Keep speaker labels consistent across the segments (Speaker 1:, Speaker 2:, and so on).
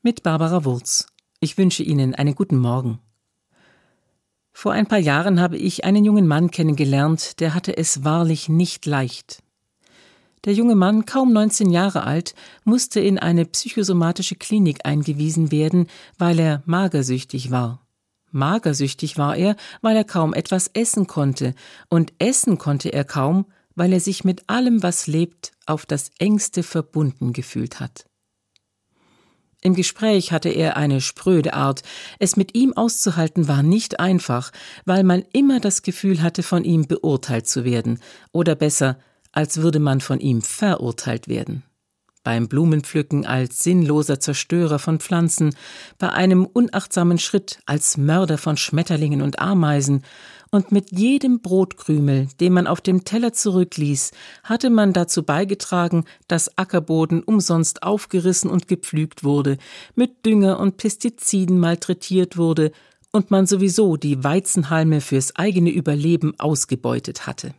Speaker 1: mit Barbara Wurz. Ich wünsche Ihnen einen guten Morgen. Vor ein paar Jahren habe ich einen jungen Mann kennengelernt, der hatte es wahrlich nicht leicht. Der junge Mann, kaum 19 Jahre alt, musste in eine psychosomatische Klinik eingewiesen werden, weil er magersüchtig war. Magersüchtig war er, weil er kaum etwas essen konnte, und essen konnte er kaum, weil er sich mit allem, was lebt, auf das Engste verbunden gefühlt hat. Im Gespräch hatte er eine spröde Art. Es mit ihm auszuhalten war nicht einfach, weil man immer das Gefühl hatte, von ihm beurteilt zu werden, oder besser, als würde man von ihm verurteilt werden. Beim Blumenpflücken als sinnloser Zerstörer von Pflanzen, bei einem unachtsamen Schritt als Mörder von Schmetterlingen und Ameisen, und mit jedem Brotkrümel, den man auf dem Teller zurückließ, hatte man dazu beigetragen, dass Ackerboden umsonst aufgerissen und gepflügt wurde, mit Dünger und Pestiziden malträtiert wurde und man sowieso die Weizenhalme fürs eigene Überleben ausgebeutet hatte.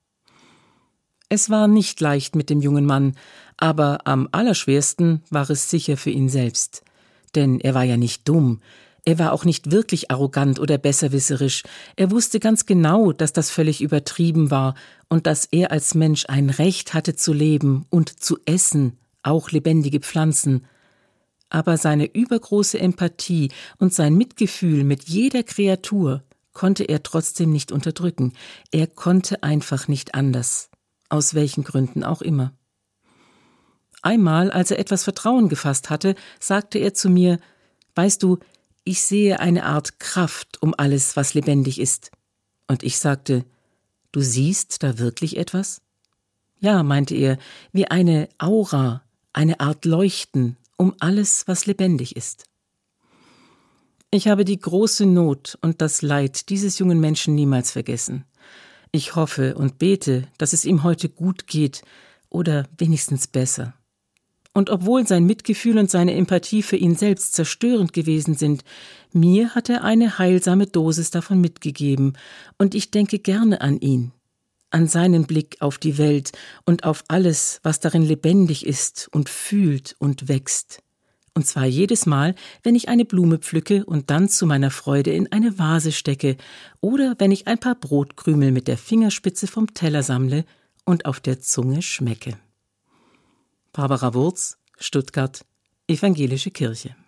Speaker 1: Es war nicht leicht mit dem jungen Mann, aber am allerschwersten war es sicher für ihn selbst. Denn er war ja nicht dumm, er war auch nicht wirklich arrogant oder besserwisserisch, er wusste ganz genau, dass das völlig übertrieben war und dass er als Mensch ein Recht hatte zu leben und zu essen, auch lebendige Pflanzen. Aber seine übergroße Empathie und sein Mitgefühl mit jeder Kreatur konnte er trotzdem nicht unterdrücken, er konnte einfach nicht anders. Aus welchen Gründen auch immer. Einmal, als er etwas Vertrauen gefasst hatte, sagte er zu mir: »Weißt du, ich sehe eine Art Kraft um alles, was lebendig ist.« Und ich sagte: »Du siehst da wirklich etwas?« »Ja«, meinte er, »wie eine Aura, eine Art Leuchten um alles, was lebendig ist.« Ich habe die große Not und das Leid dieses jungen Menschen niemals vergessen. Ich hoffe und bete, dass es ihm heute gut geht oder wenigstens besser. Und obwohl sein Mitgefühl und seine Empathie für ihn selbst zerstörend gewesen sind, mir hat er eine heilsame Dosis davon mitgegeben und ich denke gerne an ihn, an seinen Blick auf die Welt und auf alles, was darin lebendig ist und fühlt und wächst. Und zwar jedes Mal, wenn ich eine Blume pflücke und dann zu meiner Freude in eine Vase stecke oder wenn ich ein paar Brotkrümel mit der Fingerspitze vom Teller sammle und auf der Zunge schmecke. Barbara Wurz, Stuttgart, Evangelische Kirche.